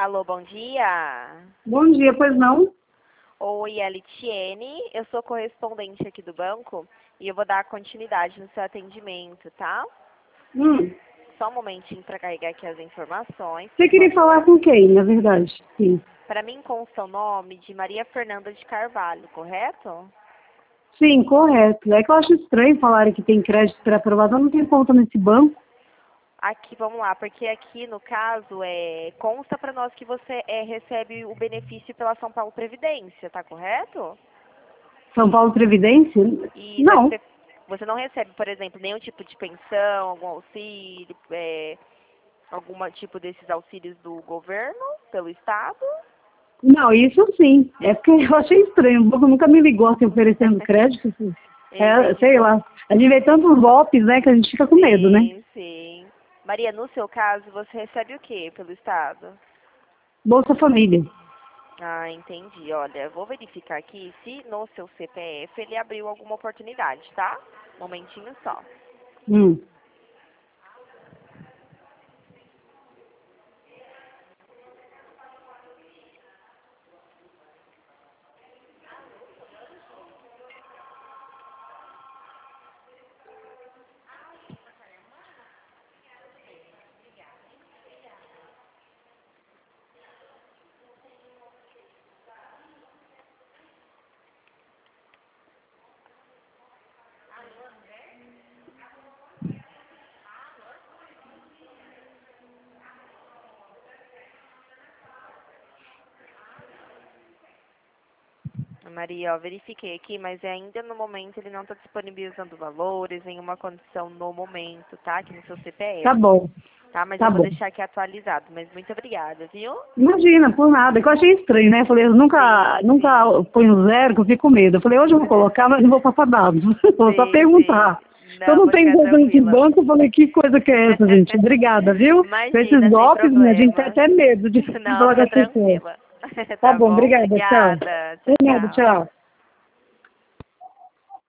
Alô, bom dia. Bom dia, pois não? Oi, Elitiene. Eu sou correspondente aqui do banco e eu vou dar continuidade no seu atendimento, tá? Hum. Só um momentinho para carregar aqui as informações, Você por queria favor. falar com quem, na verdade? Sim. Para mim consta o nome de Maria Fernanda de Carvalho, correto? Sim, correto. É que eu acho estranho falarem que tem crédito pré-aprovado. Eu não tenho conta nesse banco. Aqui, vamos lá, porque aqui no caso consta para nós que você recebe o benefício pela São Paulo Previdência, tá correto? São Paulo Previdência? E Não. você não recebe, por exemplo, nenhum tipo de pensão, algum auxílio, algum tipo desses auxílios do governo, pelo Estado? Não, isso sim. É porque eu achei estranho. O banco nunca me ligou assim, oferecendo crédito. Assim. Eu É, entendi. sei lá. A gente vê tantos golpes, né, que a gente fica com medo, né? Sim, sim. Maria, no seu caso, você recebe o quê pelo Estado? Bolsa Família. Ah, entendi. Olha, eu vou verificar aqui se no seu CPF ele abriu alguma oportunidade, tá? Um momentinho só. Hum. Maria, ó, verifiquei aqui, mas ainda no momento ele não está disponibilizando valores, nenhuma condição no momento, tá? Aqui no seu Tá CPF, bom. tá? Mas eu Tá vou bom. deixar aqui atualizado, mas muito obrigada, viu? Imagina, por nada. Que eu achei estranho, né? Eu falei, eu Sim, nunca sim. ponho zero, que eu fico com medo. Eu falei, hoje eu vou colocar, mas não vou passar dados. Vou só Sim, sim. perguntar. Eu Não, não pode tenho ficar conta nesse tranquila. banco, eu falei, que coisa que é essa, gente? Obrigada, viu? Com esses Imagina, sem golpes, né, a gente tem problema. até medo de Não, falar com fica as pessoas. tranquila. Tá Tá bom, bom? obrigada, tchau. Obrigada. Tchau, Por nada, tchau. tchau.